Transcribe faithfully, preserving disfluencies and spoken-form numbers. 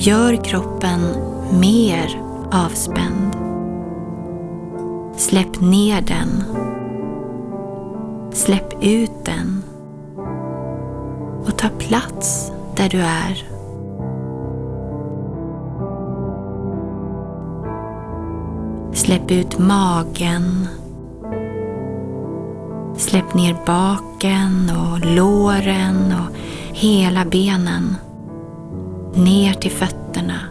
Gör kroppen mer avspänd. Släpp ner den. Släpp ut den. Och ta plats där du är. Släpp ut magen. Släpp ner baken och låren och hela benen. Ner till fötterna.